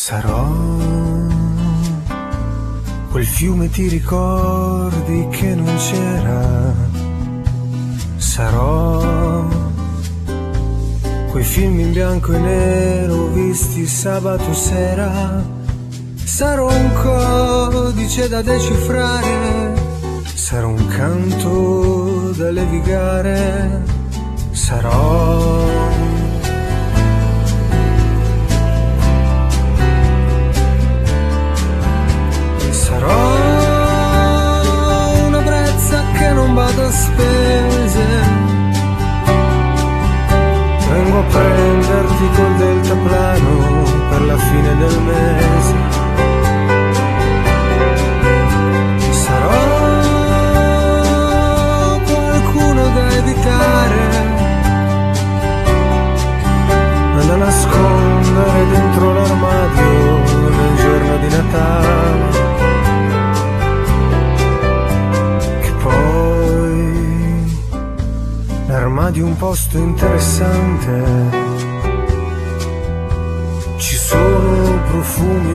Sarò quel fiume, ti ricordi che non c'era? Sarò quei film in bianco e nero visti sabato sera. Sarò un codice da decifrare, sarò un canto da levigare. Sarò una brezza che non bada a spese. Vengo a prenderti col deltaplano per la fine del mese. Sarò qualcuno da evitare, da nascondere dentro l'armadio nel giorno di Natale. L'armadio è un posto interessante, ci sono profumi